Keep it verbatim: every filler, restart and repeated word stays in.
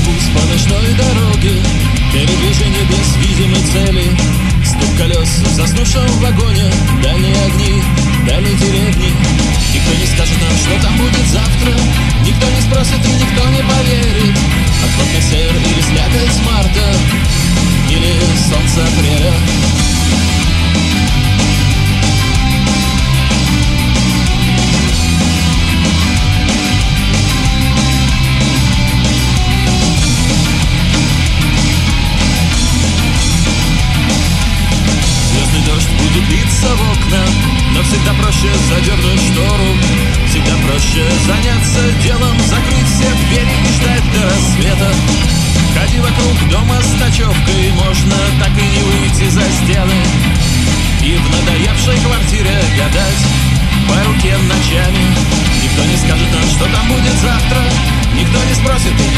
путь по ночной дороге, передвижение без видимой цели, стук колес в заснувшем вагоне, дальние огни, дальние деревни. Никто не скажет нам, что там будет завтра, никто не спросит и никто не поверит. Отводный север или слякоть марта, или солнце апреля. Будет литься в окна, но всегда проще задернуть штору. Всегда проще заняться делом, закрыть все двери и ждать до рассвета. Ходи вокруг дома с ночевкой, можно так и не выйти за стены. И в надоевшей квартире гадать по руке ночами. Никто не скажет нам, что там будет завтра, никто не спросит и